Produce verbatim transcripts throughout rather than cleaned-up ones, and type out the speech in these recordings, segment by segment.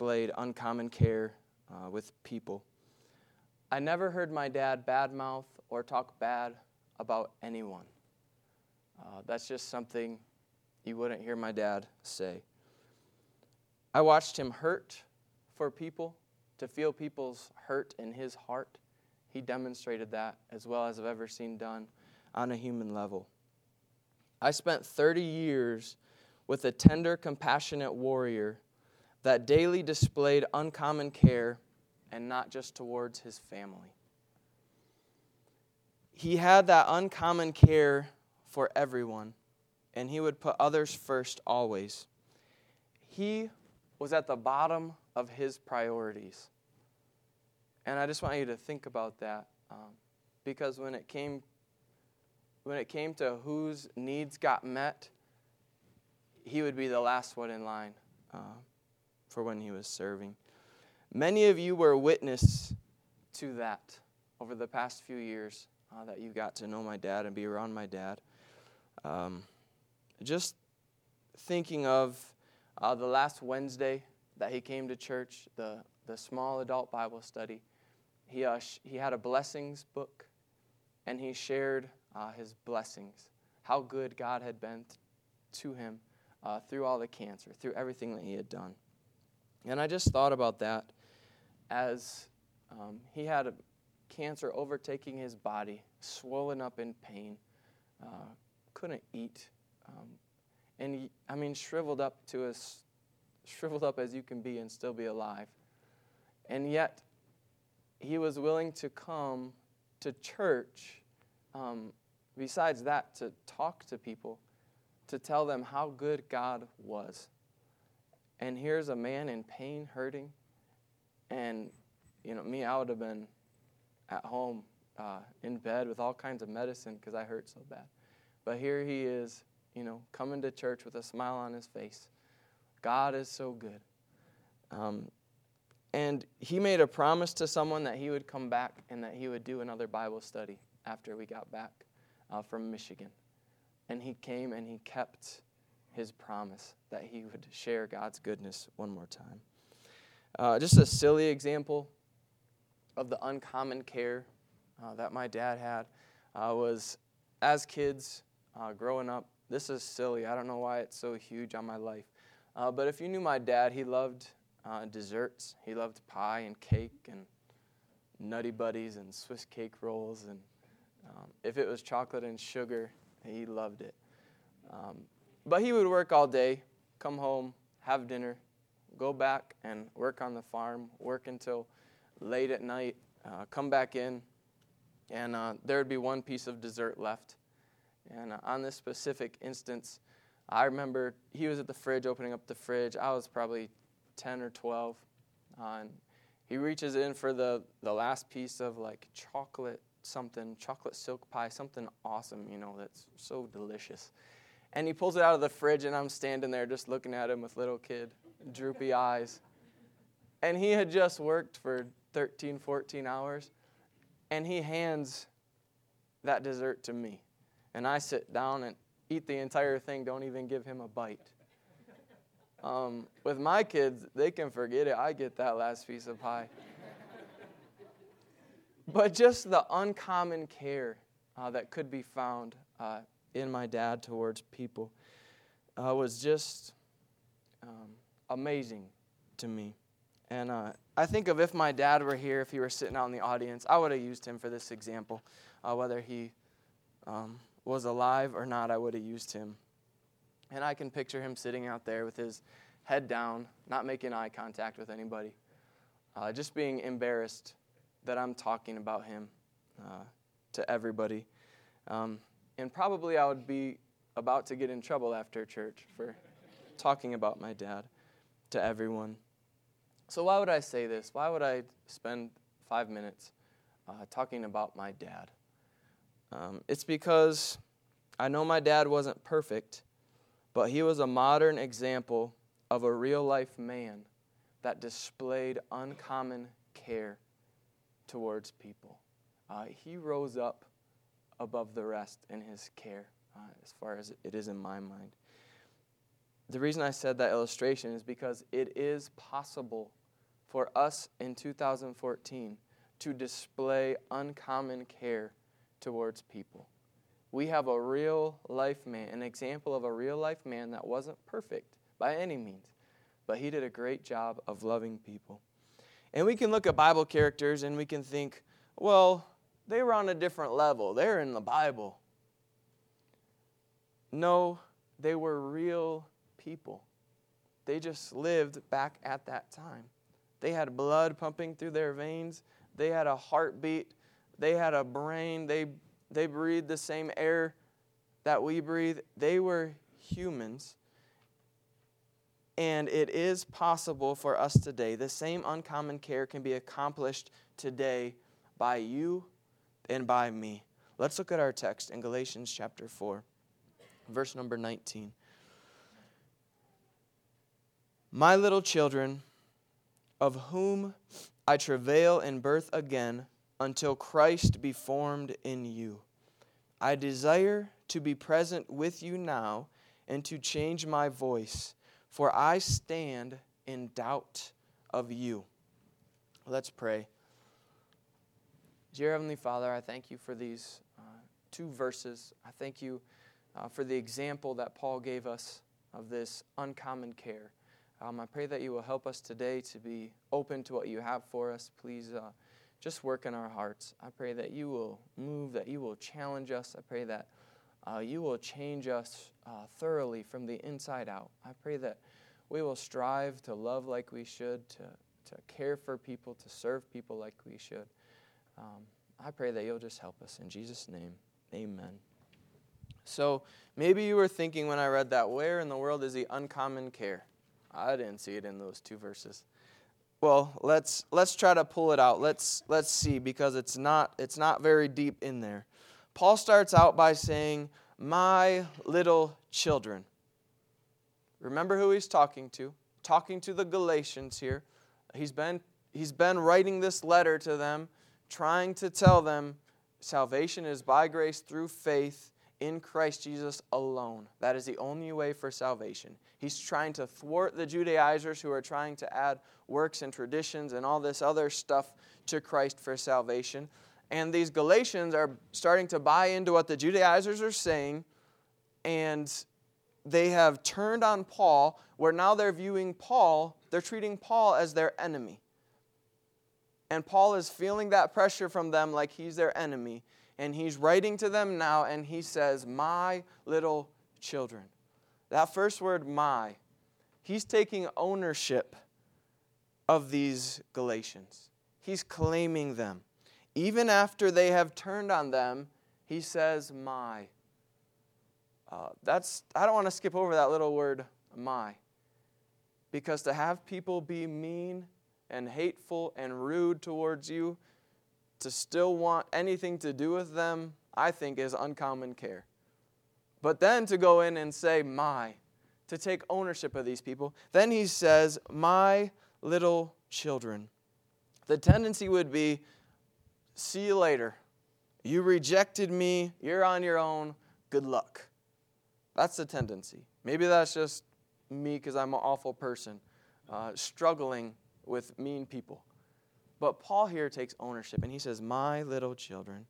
displayed uncommon care uh, with people. I never heard my dad badmouth or talk bad about anyone. Uh, that's just something you wouldn't hear my dad say. I watched him hurt for people, to feel people's hurt in his heart. He demonstrated that as well as I've ever seen done on a human level. I spent thirty years with a tender, compassionate warrior that daily displayed uncommon care, and not just towards his family. He had that uncommon care for everyone, and he would put others first always. He was at the bottom of his priorities. And I just want you to think about that, um, because when it came when it came to whose needs got met, he would be the last one in line uh, for when he was serving. Many of you were witness to that over the past few years uh, that you got to know my dad and be around my dad. Um, just thinking of uh, the last Wednesday that he came to church, the, the small adult Bible study, he, uh, sh- he had a blessings book, and he shared uh, his blessings, how good God had been t- to him uh, through all the cancer, through everything that he had done. And I just thought about that as um, he had a cancer overtaking his body, swollen up in pain, uh, couldn't eat, um, and he, I mean, shriveled up to as shriveled up as you can be and still be alive. And yet, he was willing to come to church, um, besides that, to talk to people, to tell them how good God was. And here's a man in pain, hurting, and, you know, me, I would have been at home uh, in bed with all kinds of medicine because I hurt so bad. But here he is, you know, coming to church with a smile on his face. God is so good. Um, and he made a promise to someone that he would come back and that he would do another Bible study after we got back uh, from Michigan. And he came and he kept his promise that he would share God's goodness one more time. Uh, just a silly example of the uncommon care uh, that my dad had uh, was, as kids uh, growing up, this is silly. I don't know why it's so huge on my life. Uh, but if you knew my dad, he loved uh, desserts. He loved pie and cake and Nutty Buddies and Swiss cake rolls. And um, if it was chocolate and sugar, he loved it. Um, but he would work all day, come home, have dinner, go back and work on the farm, work until late at night, uh, come back in, and uh, there would be one piece of dessert left. And uh, on this specific instance, I remember he was at the fridge, opening up the fridge. I was probably ten or twelve. Uh, and he reaches in for the, the last piece of, like, chocolate something, chocolate silk pie, something awesome, you know, that's so delicious. And he pulls it out of the fridge, and I'm standing there just looking at him with little kid, droopy eyes. And he had just worked for thirteen, fourteen hours, and he hands that dessert to me. And I sit down and eat the entire thing, don't even give him a bite. Um, with my kids, they can forget it. I get that last piece of pie. But just the uncommon care uh, that could be found uh, in my dad towards people uh, was just um, amazing to me. And uh, I think of if my dad were here, if he were sitting out in the audience, I would have used him for this example. Uh, whether he um, was alive or not, I would have used him. And I can picture him sitting out there with his head down, not making eye contact with anybody, uh, just being embarrassed that I'm talking about him uh, to everybody. Um, and probably I would be about to get in trouble after church for talking about my dad to everyone. So why would I say this? Why would I spend five minutes uh, talking about my dad? Um, it's because I know my dad wasn't perfect, but he was a modern example of a real-life man that displayed uncommon care towards people. Uh, he rose up above the rest in his care, uh, as far as it is in my mind. the reason I said that illustration is because it is possible for us in two thousand fourteen to display uncommon care towards people. We have a real life man, an example of a real life man that wasn't perfect by any means, but he did a great job of loving people. And we can look at Bible characters and we can think, well, they were on a different level. They're in the Bible. No, they were real people. They just lived back at that time. They had blood pumping through their veins. They had a heartbeat. They had a brain. They they breathed the same air that we breathe. They were humans. And it is possible for us today. The same uncommon care can be accomplished today by you and by me. Let's look at our text in Galatians chapter four, verse number nineteen. My little children, of whom I travail in birth again, until Christ be formed in you. I desire to be present with you now and to change my voice, for I stand in doubt of you. Let's pray. Dear Heavenly Father, I thank you for these uh, two verses. I thank you uh, for the example that Paul gave us of this uncommon care. Um, I pray that you will help us today to be open to what you have for us. Please uh, just work in our hearts. I pray that you will move, that you will challenge us. I pray that uh, you will change us uh, thoroughly from the inside out. I pray that we will strive to love like we should, to, to care for people, to serve people like we should. Um, I pray that you'll just help us. In Jesus' name, amen. So maybe you were thinking when I read that, where in the world is the uncommon care? I didn't see it in those two verses. Well, let's let's try to pull it out. Let's let's see, because it's not it's not very deep in there. Paul starts out by saying, "My little children." Remember who he's talking to? Talking to the Galatians here. He's been he's been writing this letter to them, trying to tell them salvation is by grace through faith in Christ Jesus alone. That is the only way for salvation. He's trying to thwart the Judaizers who are trying to add works and traditions and all this other stuff to Christ for salvation. And these Galatians are starting to buy into what the Judaizers are saying, and they have turned on Paul, where now they're viewing Paul, they're treating Paul as their enemy. And Paul is feeling that pressure from them like he's their enemy. And he's writing to them now, and he says, "My little children." That first word, "my," he's taking ownership of these Galatians. He's claiming them. Even after they have turned on them, he says, "my." Uh, that's I don't want to skip over that little word, "my," because to have people be mean and hateful and rude towards you, to still want anything to do with them, I think is uncommon care. But then to go in and say, "my," to take ownership of these people, then he says, "My little children." The tendency would be, see you later. You rejected me. You're on your own. Good luck. That's the tendency. Maybe that's just me because I'm an awful person, uh, struggling with mean people. But Paul here takes ownership, and he says, "My little children."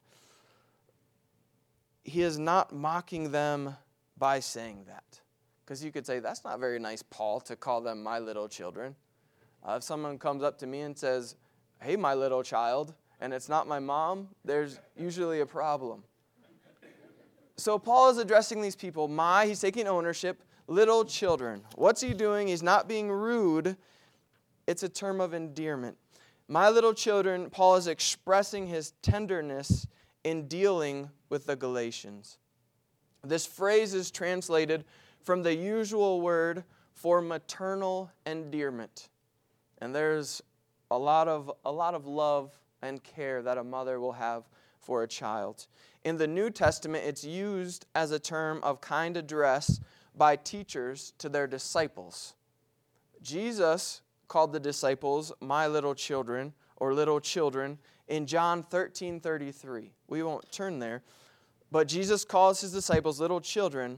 He is not mocking them by saying that. Because you could say, that's not very nice, Paul, to call them my little children. Uh, if someone comes up to me and says, "Hey, my little child," and it's not my mom, there's usually a problem. So Paul is addressing these people, my, he's taking ownership, little children. What's he doing? He's not being rude. It's a term of endearment. My little children, Paul is expressing his tenderness in dealing with the Galatians. This phrase is translated from the usual word for maternal endearment. And there's a lot of a lot of love and care that a mother will have for a child. In the New Testament, it's used as a term of kind address by teachers to their disciples. Jesus called the disciples "my little children" or "little children" in John thirteen thirty-three. We won't turn there, but Jesus calls his disciples little children,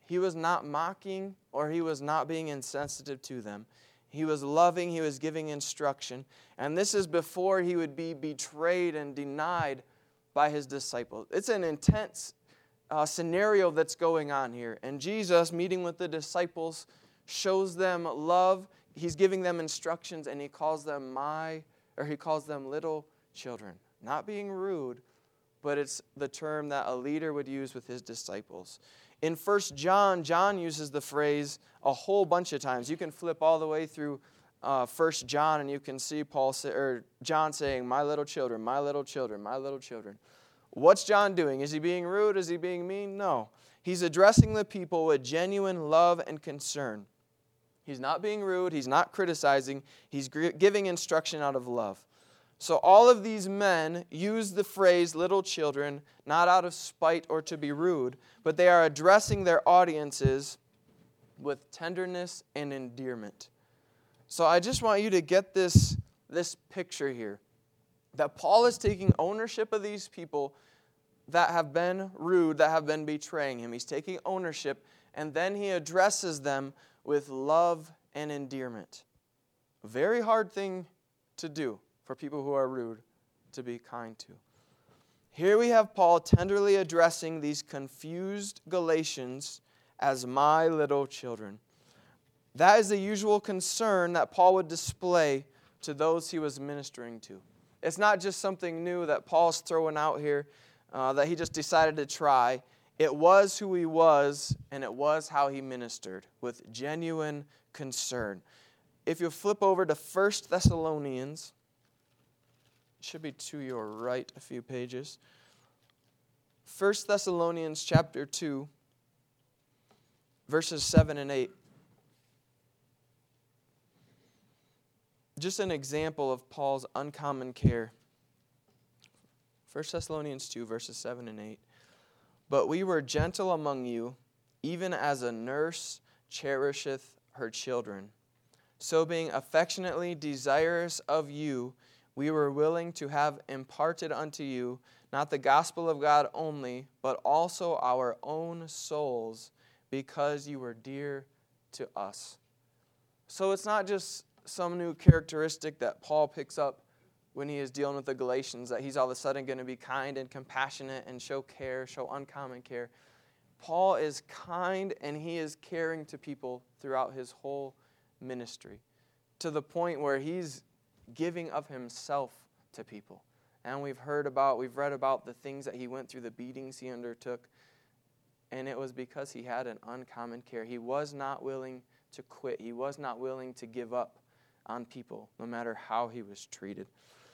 He was not mocking or he was not being insensitive to them. He was loving, he was giving instruction. And this is before he would be betrayed and denied by his disciples. It's an intense uh, scenario that's going on here. And Jesus, meeting with the disciples, shows them love. He's giving them instructions, and he calls them my, or he calls them little children. Not being rude, but it's the term that a leader would use with his disciples. In First John, John uses the phrase a whole bunch of times. You can flip all the way through uh, First John, and you can see Paul say, or John saying, "My little children, my little children, my little children." What's John doing? Is he being rude? Is he being mean? No. He's addressing the people with genuine love and concern. He's not being rude. He's not criticizing. He's giving instruction out of love. So all of these men use the phrase little children not out of spite or to be rude, but they are addressing their audiences with tenderness and endearment. So I just want you to get this, this picture here, that Paul is taking ownership of these people that have been rude, that have been betraying him. He's taking ownership, and then he addresses them with love and endearment. A very hard thing to do for people who are rude to be kind to. Here we have Paul tenderly addressing these confused Galatians as my little children. That is the usual concern that Paul would display to those he was ministering to. It's not just something new that Paul's throwing out here uh, that he just decided to try. It was who he was, and it was how he ministered with genuine concern. If you flip over to First Thessalonians, it should be to your right a few pages. First Thessalonians chapter two, verses seven and eight. Just an example of Paul's uncommon care. First Thessalonians two, verses seven and eight. But we were gentle among you, even as a nurse cherisheth her children. So being affectionately desirous of you, we were willing to have imparted unto you not the gospel of God only, but also our own souls, because you were dear to us. So it's not just some new characteristic that Paul picks up when he is dealing with the Galatians, that he's all of a sudden going to be kind and compassionate and show care, show uncommon care. Paul is kind and he is caring to people throughout his whole ministry, to the point where he's giving of himself to people. And we've heard about, we've read about the things that he went through, the beatings he undertook, and it was because he had an uncommon care. He was not willing to quit. He was not willing to give up on people, no matter how he was treated.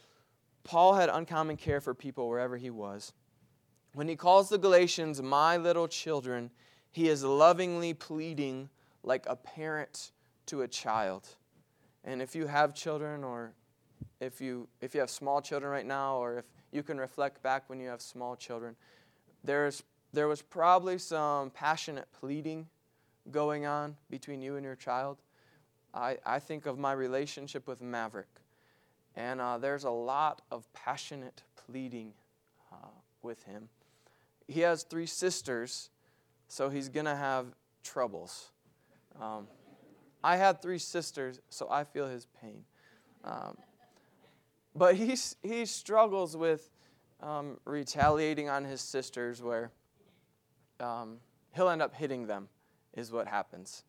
Paul had uncommon care for people wherever he was. When he calls the Galatians my little children, he is lovingly pleading like a parent to a child. And if you have children, or if you if you have small children right now, or if you can reflect back when you have small children, there's there was probably some passionate pleading going on between you and your child. I, I think of my relationship with Maverick, and uh, there's a lot of passionate pleading uh, with him. He has three sisters, so he's going to have troubles. Um, I had three sisters, so I feel his pain. Um, but he, he struggles with um, retaliating on his sisters, where um, he'll end up hitting them, is what happens.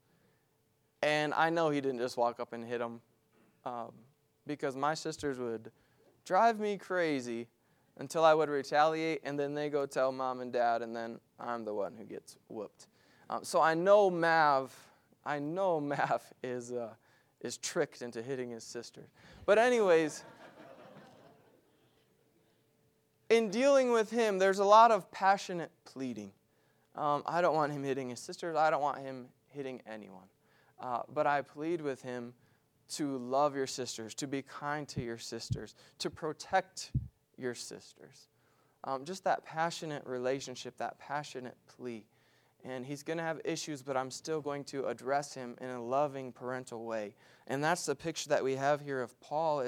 And I know he didn't just walk up and hit them, um, because my sisters would drive me crazy until I would retaliate, and then they go tell mom and dad, and then I'm the one who gets whooped. Um, so I know Mav, I know Mav is uh, is tricked into hitting his sister. But anyways, in dealing with him, there's a lot of passionate pleading. Um, I don't want him hitting his sisters. I don't want him hitting anyone. Uh, but I plead with him to love your sisters, to be kind to your sisters, to protect your sisters. Um, just that passionate relationship, that passionate plea. And he's going to have issues, but I'm still going to address him in a loving parental way. And that's the picture that we have here of Paul, is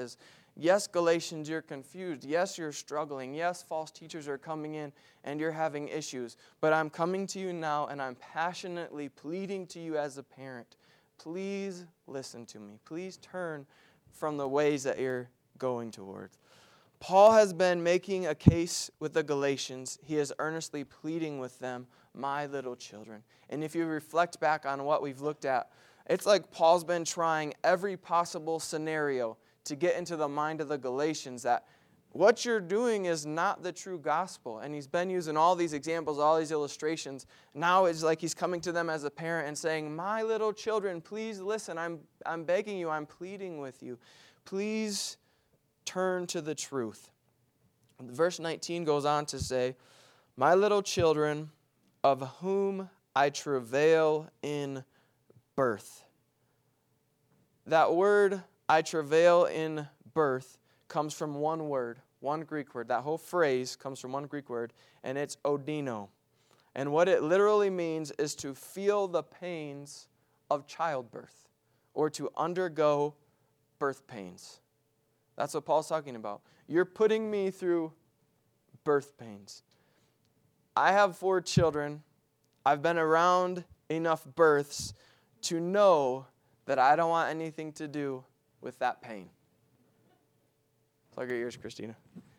Yes, Galatians, you're confused. Yes, you're struggling. Yes, false teachers are coming in and you're having issues. But I'm coming to you now and I'm passionately pleading to you as a parent. Please listen to me. Please turn from the ways that you're going towards. Paul has been making a case with the Galatians. He is earnestly pleading with them, my little children. And if you reflect back on what we've looked at, it's like Paul's been trying every possible scenario to get into the mind of the Galatians that what you're doing is not the true gospel. And he's been using all these examples, all these illustrations. Now it's like he's coming to them as a parent and saying, my little children, please listen. I'm, I'm begging you. I'm pleading with you. Please turn to the truth. Verse nineteen goes on to say, my little children, of whom I travail in birth. That word, I travail in birth, comes from one word, one Greek word. That whole phrase comes from one Greek word, and it's odino. And what it literally means is to feel the pains of childbirth, or to undergo birth pains. That's what Paul's talking about. You're putting me through birth pains. I have four children. I've been around enough births to know that I don't want anything to do with that pain. Plug your ears, Christina.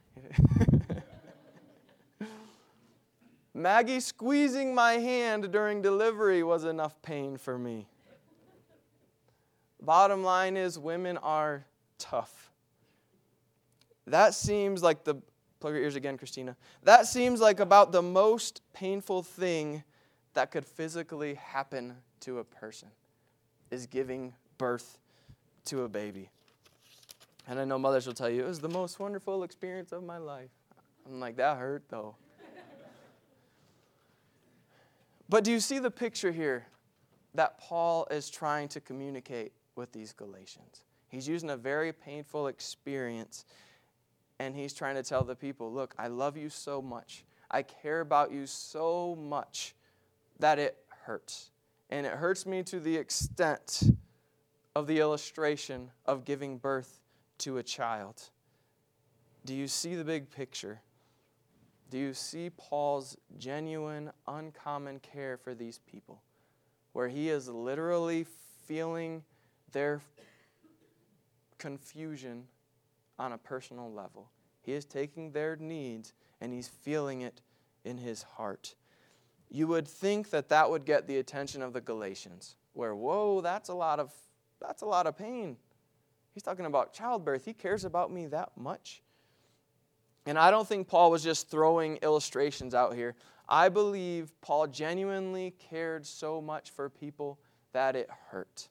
Maggie squeezing my hand during delivery was enough pain for me. Bottom line is, women are tough. That seems like the, plug your ears again, Christina. That seems like about the most painful thing that could physically happen to a person, is giving birth to a baby. And I know mothers will tell you, it was the most wonderful experience of my life. I'm like, that hurt though. But do you see the picture here that Paul is trying to communicate with these Galatians? He's using a very painful experience, and he's trying to tell the people, look, I love you so much. I care about you so much that it hurts. And it hurts me to the extent of the illustration of giving birth to a child. Do you see the big picture? Do you see Paul's genuine, uncommon care for these people, where he is literally feeling their confusion on a personal level? He is taking their needs and he's feeling it in his heart. You would think that that would get the attention of the Galatians, where, whoa, that's a lot of that's a lot of pain. He's talking about childbirth. He cares about me that much. And I don't think Paul was just throwing illustrations out here. I believe Paul genuinely cared so much for people that it hurt.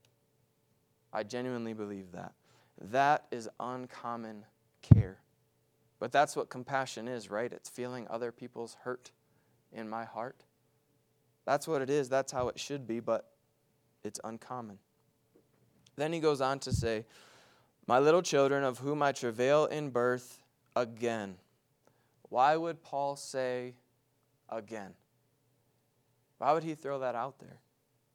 I genuinely believe that. That is uncommon care. But that's what compassion is, right? It's feeling other people's hurt in my heart. That's what it is. That's how it should be, but it's uncommon. Then he goes on to say, my little children, of whom I travail in birth again. Why would Paul say again? Why would he throw that out there?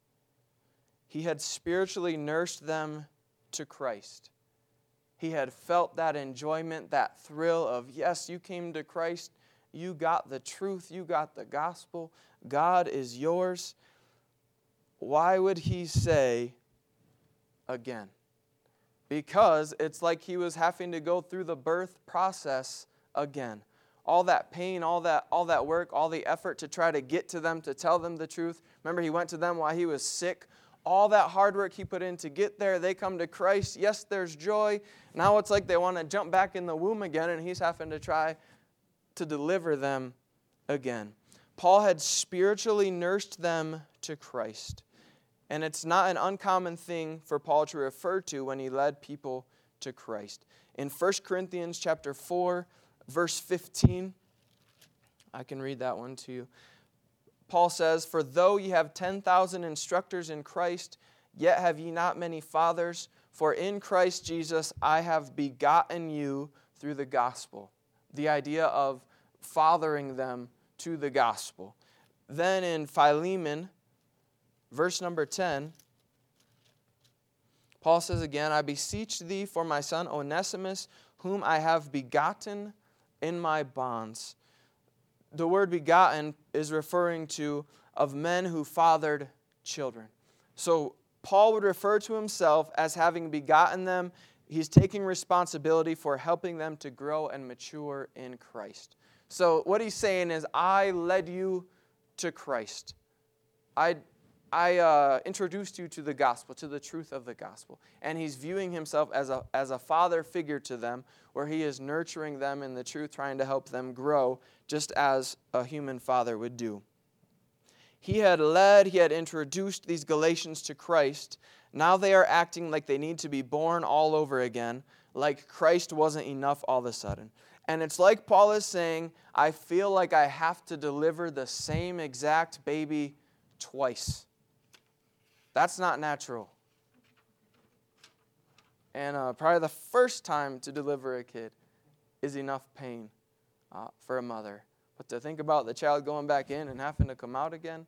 He had spiritually nursed them to Christ. He had felt that enjoyment, that thrill of, yes, you came to Christ, you got the truth, you got the gospel, God is yours. Why would he say again? Because it's like he was having to go through the birth process again. All that pain, all that, all that work, all the effort to try to get to them, to tell them the truth. Remember, he went to them while he was sick. All that hard work he put in to get there, they come to Christ. Yes, there's joy. Now it's like they want to jump back in the womb again, and he's having to try to deliver them again. Paul had spiritually nursed them to Christ. And it's not an uncommon thing for Paul to refer to when he led people to Christ. In First Corinthians chapter four, verse fifteen, I can read that one to you. Paul says, for though ye have ten thousand instructors in Christ, yet have ye not many fathers, for in Christ Jesus I have begotten you through the gospel. The idea of fathering them to the gospel. Then in Philemon, verse number ten, Paul says again, I beseech thee for my son Onesimus, whom I have begotten in my bonds. The word begotten is referring to of men who fathered children. So Paul would refer to himself as having begotten them. He's taking responsibility for helping them to grow and mature in Christ. So what he's saying is, I led you to Christ. I, I uh, introduced you to the gospel, to the truth of the gospel. And he's viewing himself as a, as a father figure to them, where he is nurturing them in the truth, trying to help them grow, just as a human father would do. He had led, he had introduced these Galatians to Christ. Now they are acting like they need to be born all over again, like Christ wasn't enough all of a sudden. And it's like Paul is saying, I feel like I have to deliver the same exact baby twice. That's not natural. And uh, probably the first time to deliver a kid is enough pain uh, for a mother. But to think about the child going back in and having to come out again,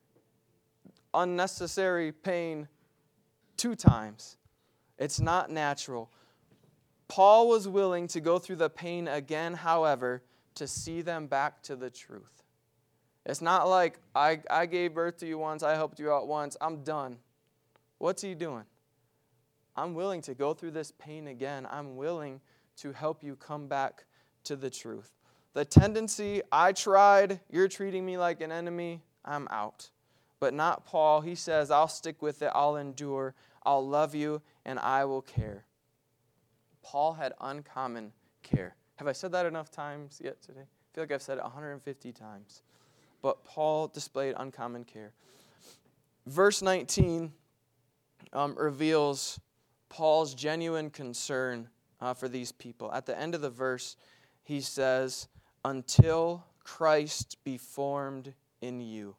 unnecessary pain two times. It's not natural. Paul was willing to go through the pain again, however, to see them back to the truth. It's not like, I, I gave birth to you once, I helped you out once, I'm done. What's he doing? I'm willing to go through this pain again. I'm willing to help you come back to the truth. The tendency, I tried, you're treating me like an enemy, I'm out. But not Paul. He says, I'll stick with it, I'll endure, I'll love you, and I will care. Paul had uncommon care. Have I said that enough times yet today? I feel like I've said it one hundred fifty times. But Paul displayed uncommon care. Verse nineteen um, reveals Paul's genuine concern uh, for these people. At the end of the verse, he says, until Christ be formed in you.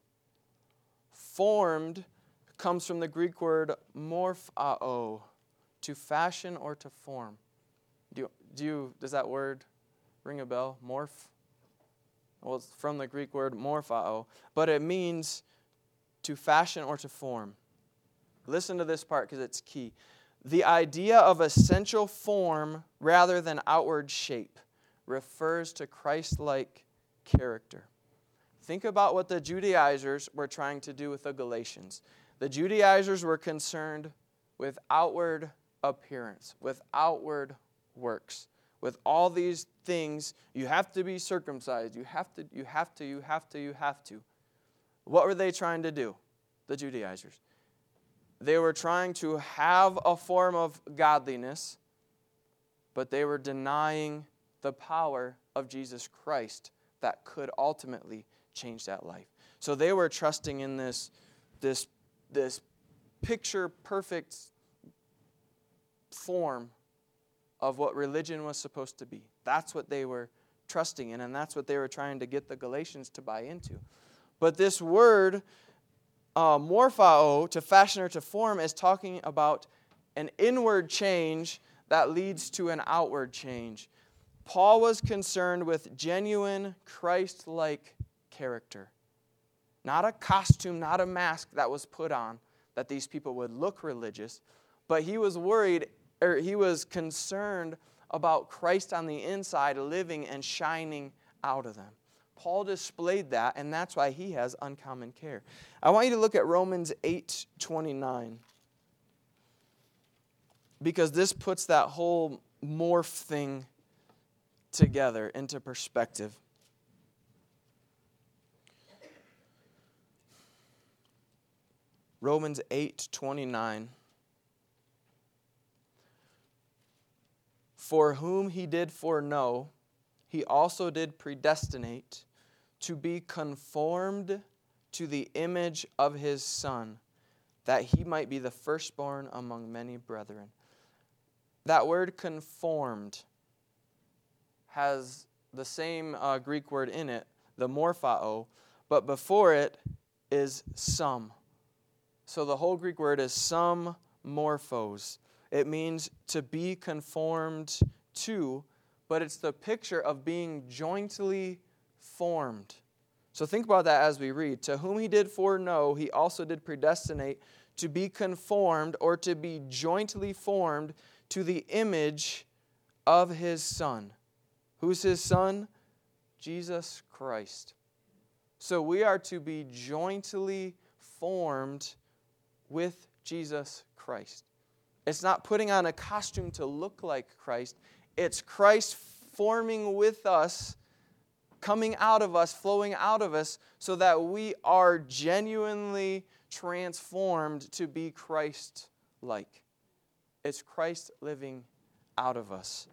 Formed comes from the Greek word morphao, to fashion or to form. Do you, do you, does that word ring a bell? Morph? Well, it's from the Greek word morphao, but it means to fashion or to form. Listen to this part because it's key. The idea of essential form rather than outward shape refers to Christ-like character. Think about what the Judaizers were trying to do with the Galatians. The Judaizers were concerned with outward appearance, with outward works, with all these things. You have to be circumcised. You have to, you have to, you have to, you have to. What were they trying to do, the Judaizers? They were trying to have a form of godliness, but they were denying the power of Jesus Christ that could ultimately change that life. So they were trusting in this, this, this picture-perfect form of what religion was supposed to be. That's what they were trusting in, and that's what they were trying to get the Galatians to buy into. But this word, uh, morphao, to fashion or to form, is talking about an inward change that leads to an outward change. Paul was concerned with genuine Christ-like character. Not a costume, not a mask that was put on that these people would look religious, but he was worried, or he was concerned about Christ on the inside living and shining out of them. Paul displayed that, and that's why he has uncommon care. I want you to look at Romans eight twenty-nine, because this puts that whole morph thing together into perspective. Romans eight twenty-nine. For whom he did foreknow, he also did predestinate to be conformed to the image of his Son, that he might be the firstborn among many brethren. That word conformed has the same uh, Greek word in it, the morphao, but before it is some. So the whole Greek word is some morphos. It means to be conformed to, but it's the picture of being jointly formed. So think about that as we read. To whom he did foreknow, he also did predestinate to be conformed or to be jointly formed to the image of his Son. Who's his Son? Jesus Christ. So we are to be jointly formed with Jesus Christ. It's not putting on a costume to look like Christ. It's Christ forming with us, coming out of us, flowing out of us, so that we are genuinely transformed to be Christ-like. It's Christ living out of us.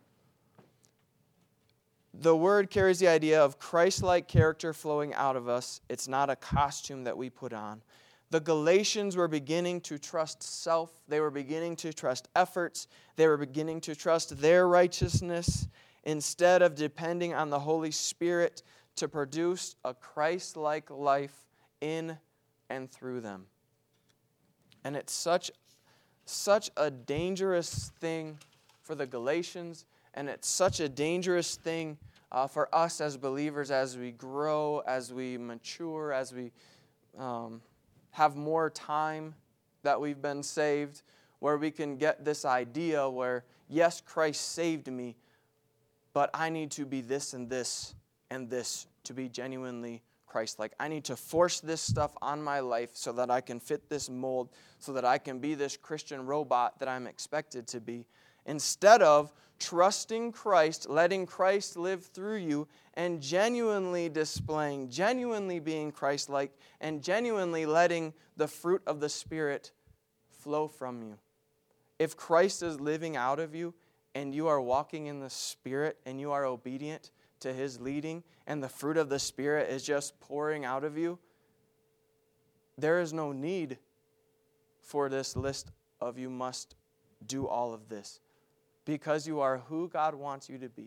The word carries the idea of Christ-like character flowing out of us. It's not a costume that we put on. The Galatians were beginning to trust self. They were beginning to trust efforts. They were beginning to trust their righteousness instead of depending on the Holy Spirit to produce a Christ-like life in and through them. And it's such, such a dangerous thing for the Galatians, and it's such a dangerous thing uh, for us as believers as we grow, as we mature, as we um, have more time that we've been saved, where we can get this idea where, yes, Christ saved me, but I need to be this and this and this to be genuinely Christ-like. I need to force this stuff on my life so that I can fit this mold, so that I can be this Christian robot that I'm expected to be, instead of trusting Christ, letting Christ live through you, and genuinely displaying, genuinely being Christ-like, and genuinely letting the fruit of the Spirit flow from you. If Christ is living out of you, and you are walking in the Spirit, and you are obedient to His leading, and the fruit of the Spirit is just pouring out of you, there is no need for this list of you must do all of this, because you are who God wants you to be,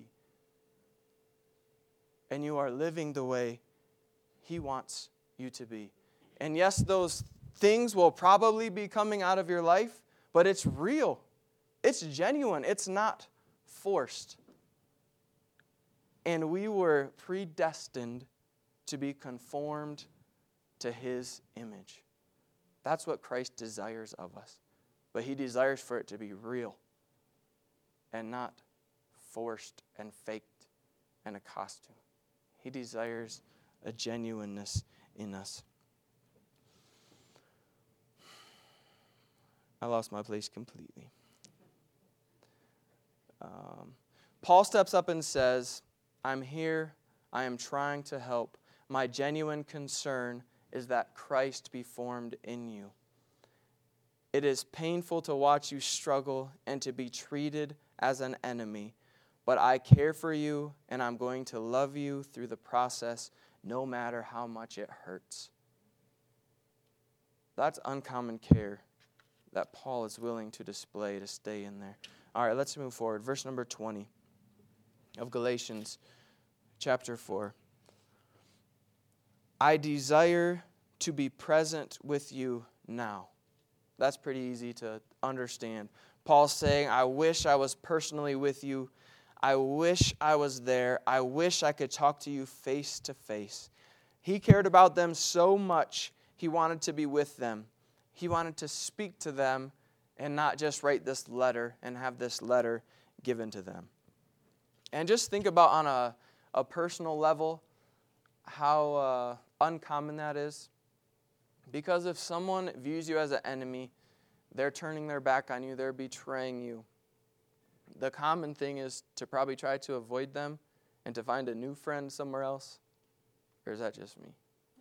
and you are living the way He wants you to be. And yes, those things will probably be coming out of your life, but it's real. It's genuine. It's not forced. And we were predestined to be conformed to His image. That's what Christ desires of us. But He desires for it to be real and not forced and faked and a costume. He desires a genuineness in us. I lost my place completely. Um, Paul steps up and says, I'm here. I am trying to help. My genuine concern is that Christ be formed in you. It is painful to watch you struggle and to be treated as an enemy, but I care for you and I'm going to love you through the process no matter how much it hurts. That's uncommon care that Paul is willing to display to stay in there. All right, let's move forward. Verse number twenty of Galatians chapter four. I desire to be present with you now. That's pretty easy to understand. Paul's saying, I wish I was personally with you. I wish I was there. I wish I could talk to you face to face. He cared about them so much, he wanted to be with them. He wanted to speak to them and not just write this letter and have this letter given to them. And just think about on a, a personal level how uh, uncommon that is. Because if someone views you as an enemy, they're turning their back on you, they're betraying you. The common thing is to probably try to avoid them and to find a new friend somewhere else. Or is that just me?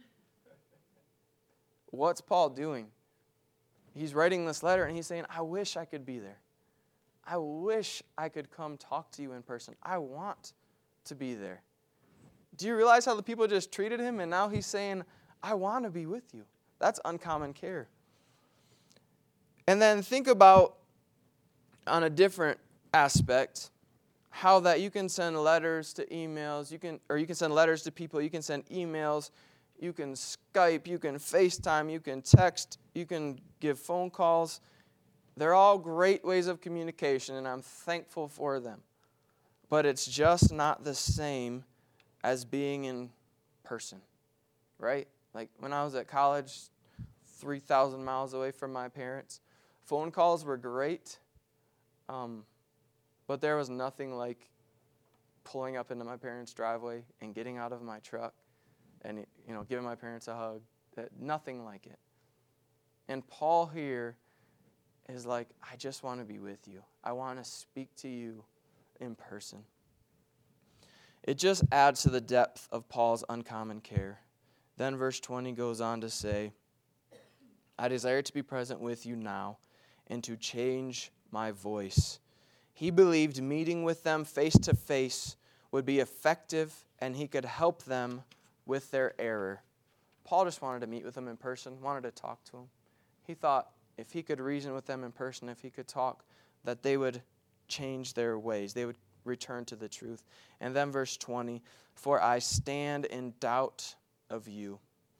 What's Paul doing? He's writing this letter and he's saying, I wish I could be there. I wish I could come talk to you in person. I want to be there. Do you realize how the people just treated him? And now he's saying, I want to be with you. That's uncommon care. And then think about, on a different aspect, how that you can send letters to emails, you can, or you can send letters to people, you can send emails, you can Skype, you can FaceTime, you can text, you can give phone calls. They're all great ways of communication, and I'm thankful for them. But it's just not the same as being in person, right? Like when I was at college three thousand miles away from my parents. Phone calls were great, um, but there was nothing like pulling up into my parents' driveway and getting out of my truck and, you know, giving my parents a hug. That nothing like it. And Paul here is like, I just want to be with you. I want to speak to you in person. It just adds to the depth of Paul's uncommon care. Then verse twenty goes on to say, I desire to be present with you now and to change my voice. He believed meeting with them face to face would be effective and he could help them with their error. Paul just wanted to meet with them in person, wanted to talk to them. He thought if he could reason with them in person, if he could talk, that they would change their ways. They would return to the truth. And then verse twenty, for I stand in doubt of you.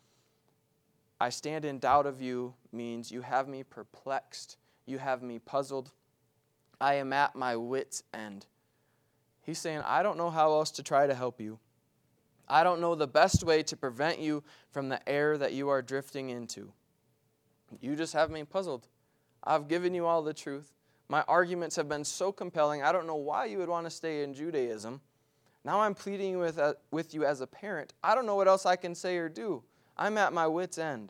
I stand in doubt of you means you have me perplexed. You have me puzzled. I am at my wit's end. He's saying, I don't know how else to try to help you. I don't know the best way to prevent you from the error that you are drifting into. You just have me puzzled. I've given you all the truth. My arguments have been so compelling, I don't know why you would want to stay in Judaism. Now I'm pleading with, uh, with you as a parent. I don't know what else I can say or do. I'm at my wit's end.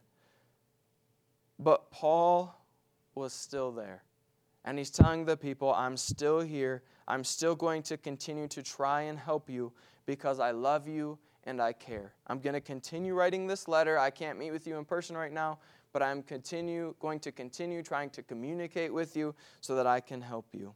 But Paul was still there. And he's telling the people, I'm still here. I'm still going to continue to try and help you because I love you and I care. I'm going to continue writing this letter. I can't meet with you in person right now, but I'm continue going to continue trying to communicate with you so that I can help you.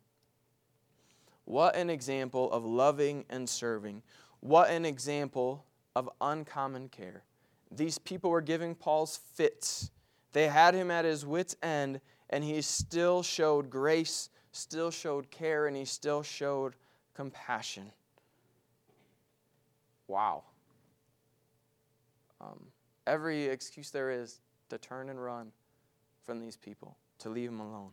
What an example of loving and serving. What an example of uncommon care. These people were giving Paul's fits. They had him at his wit's end, and he still showed grace, still showed care, and he still showed compassion. Wow. Um, every excuse there is to turn and run from these people, to leave them alone.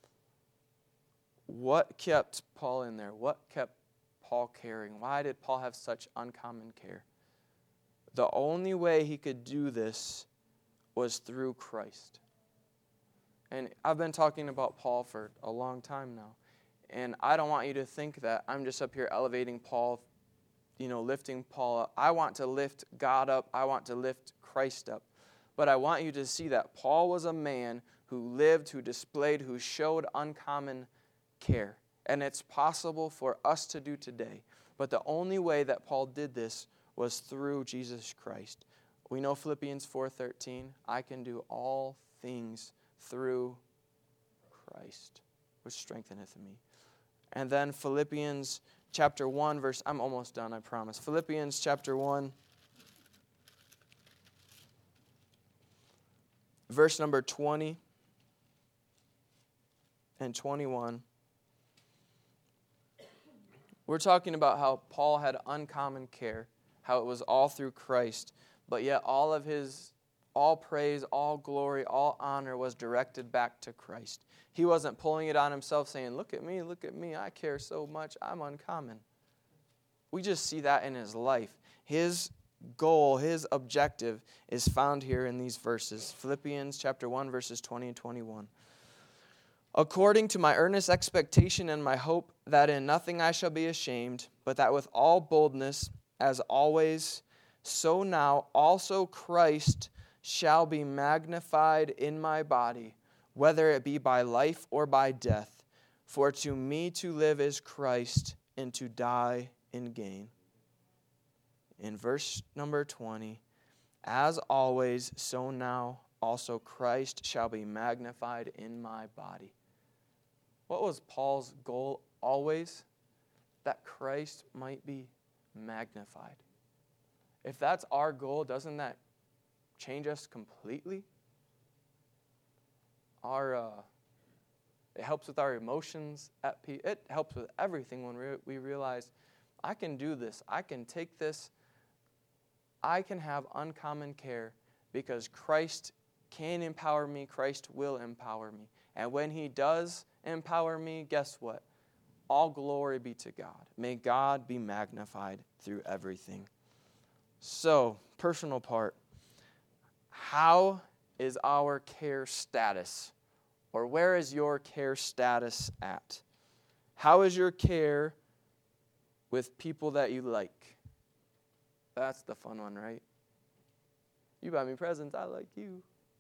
What kept Paul in there? What kept Paul caring? Why did Paul have such uncommon care? The only way he could do this was through Christ. And I've been talking about Paul for a long time now. And I don't want you to think that I'm just up here elevating Paul, you know, lifting Paul up. I want to lift God up. I want to lift Christ up. But I want you to see that Paul was a man who lived, who displayed, who showed uncommon care. And it's possible for us to do today. But the only way that Paul did this was through Jesus Christ. We know Philippians four thirteen, I can do all things through Christ, which strengtheneth me. And then Philippians chapter one, verse, I'm almost done, I promise. Philippians chapter one, verse number twenty and twenty-one. We're talking about how Paul had uncommon care, how it was all through Christ, but yet all of his, all praise, all glory, all honor was directed back to Christ. He wasn't pulling it on himself saying, look at me, look at me, I care so much, I'm uncommon. We just see that in his life. His goal, his objective is found here in these verses. Philippians chapter one, verses twenty and twenty-one. According to my earnest expectation and my hope that in nothing I shall be ashamed, but that with all boldness, as always, so now also Christ shall be magnified in my body, whether it be by life or by death. For to me to live is Christ, and to die in gain. In verse number twenty, as always, so now also Christ shall be magnified in my body. What was Paul's goal always? That Christ might be magnified. If that's our goal, doesn't that change us completely? Our, uh, it helps with our emotions. At pe- it helps with everything when re- we realize, I can do this. I can take this. I can have uncommon care because Christ can empower me. Christ will empower me. And when he does empower me, guess what? All glory be to God. May God be magnified through everything. So, personal part. How is our care status? Or where is your care status at? How is your care with people that you like? That's the fun one, right? You buy me presents, I like you.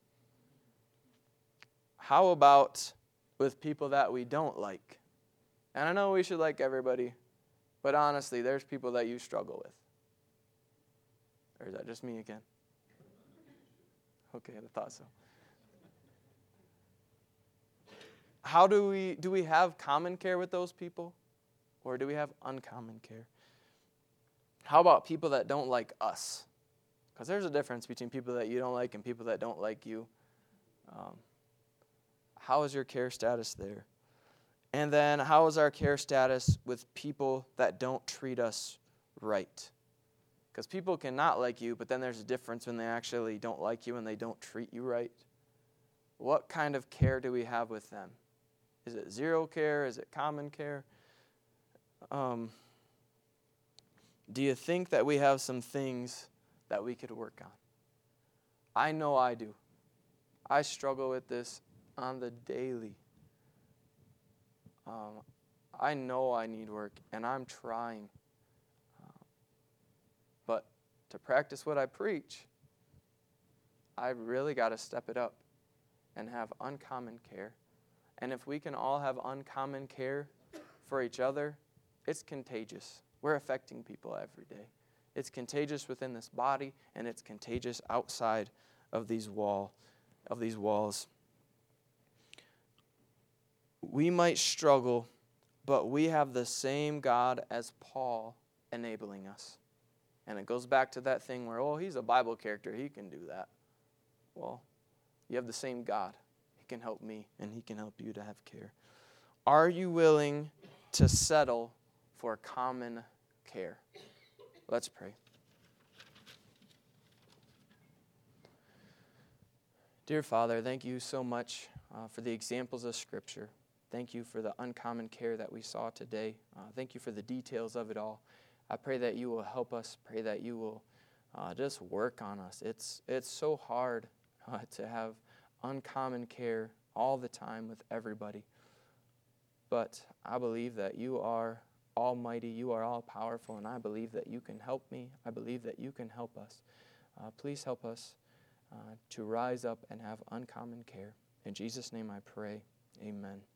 How about with people that we don't like? And I know we should like everybody, but honestly, there's people that you struggle with. Or is that just me again? Okay, I thought so. How do we do we have common care with those people? Or do we have uncommon care? How about people that don't like us? Because there's a difference between people that you don't like and people that don't like you. Um, how is your care status there? And then how is our care status with people that don't treat us right? Because people cannot like you, but then there's a difference when they actually don't like you and they don't treat you right. What kind of care do we have with them? Is it zero care? Is it common care? Um, do you think that we have some things that we could work on? I know I do. I struggle with this on the daily. Um, I know I need work, and I'm trying. Uh, but to practice what I preach, I really got to step it up and have uncommon care. And if we can all have uncommon care for each other, it's contagious. We're affecting people every day. It's contagious within this body, and it's contagious outside of these wall, of these walls. We might struggle, but we have the same God as Paul enabling us. And it goes back to that thing where, oh, he's a Bible character, he can do that. Well, you have the same God. He can help me, and he can help you to have care. Are you willing to settle for common care? Let's pray. Dear Father, thank you so much uh, for the examples of Scripture. Thank you for the uncommon care that we saw today. Uh, thank you for the details of it all. I pray that you will help us. Pray that you will uh, just work on us. It's it's so hard uh, to have uncommon care all the time with everybody. But I believe that you are almighty, you are all powerful, and I believe that you can help me. I believe that you can help us. Uh, please help us uh, to rise up and have uncommon care. In Jesus' name I pray, amen.